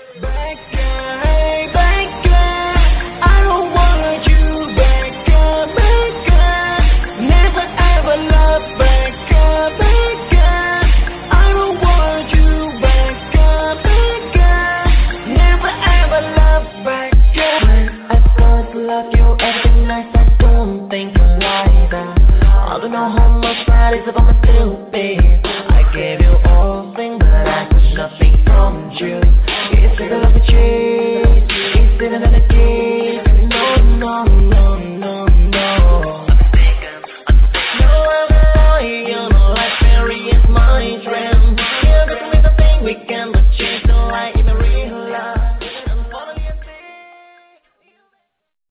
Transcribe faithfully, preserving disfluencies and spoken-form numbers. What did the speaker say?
Back up, hey, back up. I don't want you back up, back up. Never ever love back up, back up. I don't want you back up, back up. Never ever love back up. When I start to love you, everything nice, I don't think I like that. I don't know how much that is if I'm stupid. I gave you all things, but I got nothing from you. It's like a love with you.